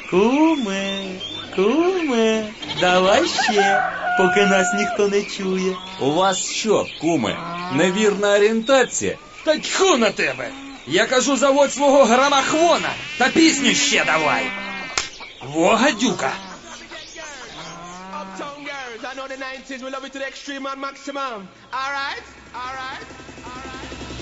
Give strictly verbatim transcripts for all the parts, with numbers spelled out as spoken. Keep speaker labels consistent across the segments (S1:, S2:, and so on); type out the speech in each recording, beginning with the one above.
S1: Куме, куме, давай ще, поки нас ніхто не чує.
S2: У вас що, куме, невірна орієнтація?
S3: Та тьху на тебе! Я кажу, заводь свого грамофона та пісню ще давай. Во, гадюка!
S4: Uptown girls, I know the nineties, we love it to the extreme and maximum. Alright, alright, alright.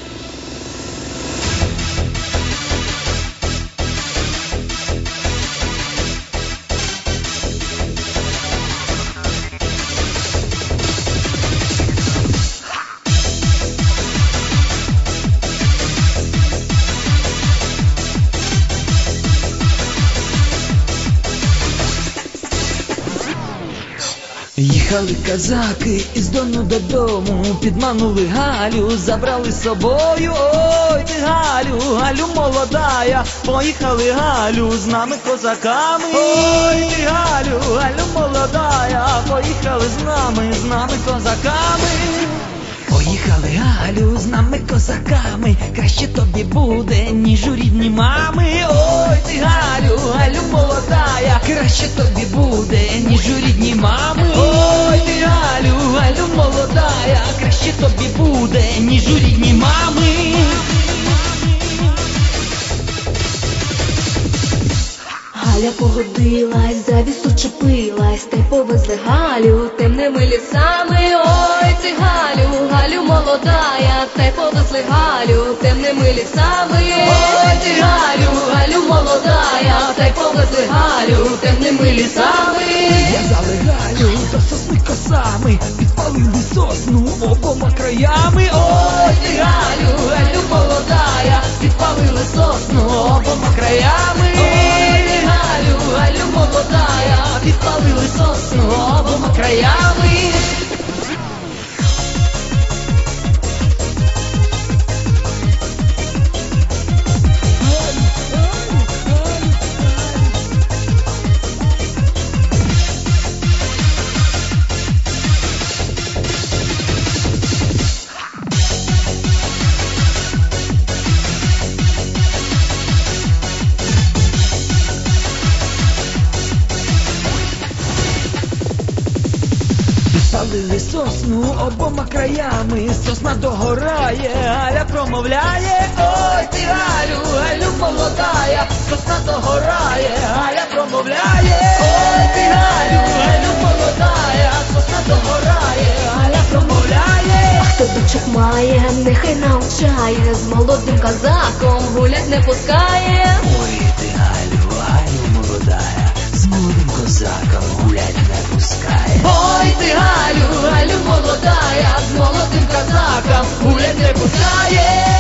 S1: Їхали козаки із Дону додому, підманули Галю, забрали з собою. Ой, ти Галю, Галю молодая, поїхали Галю з нами козаками. Ой, ти Галю, Галю молодая, поїхали з нами, з нами козаками. Поїхали Галю з нами козаками, краще тобі буде, ніж у рідні мами. Ой, ти Галю, Галю молодая, краще тобі буде, ніж у рідні мами. Ой, ти Галю, Галю молодая, краще тобі буде, ніж у рідні мами.
S5: Галя погодилась, за вісу чепилась, та й повезли Галю темними лісами. Ой, ти Галю, Галю молодая, та й повезли Галю темними лісами. Ой, ти Галю, Галю молодая, та й повезли Галю темними лісами.
S1: Зв'язали Галю до сосни косами, підпалили сосну обома краями. Ой, ти Галю, Галю молодая, підпалили сосну обома краями. Ой, ти Галю, Галю молодая, підпалили сосну обома краями. Підпалили сосну обома краями, сосна догорає, Галя промовляє. Ой, ти Галю, Галю молодая, сосна догорає, Галя промовляє. Ой, ти Галю, Галю молодая, сосна догорає, Галя промовляє.
S5: А хто дочок має, нехай навчає, з молодим козаком гулять не пускає.
S1: Ой, ти Галю, Галю молодая, з молодим козаком гулять не пускає.
S5: Ой, ти Галю, Галю молодая, з молодим козаком гулять не пускає.